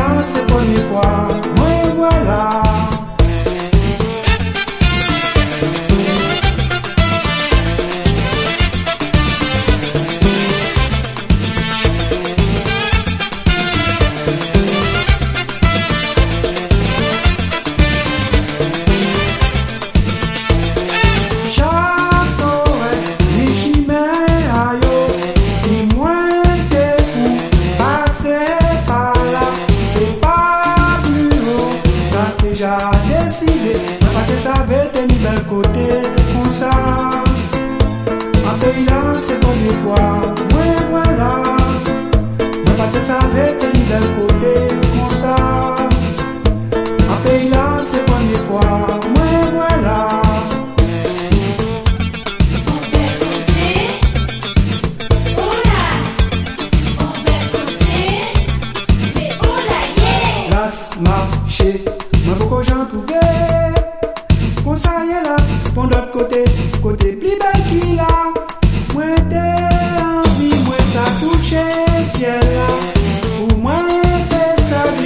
là, c'est première fois, moi voilà. Déjà décidé, mais pas que ça va être ni bel côté, comme ça. En pays là, c'est première fois, ouais voilà. Mais pas que ça va être ni bel côté, comme ça. En pays là, c'est première fois, ouais voilà. Marché, moi beaucoup j'en trouve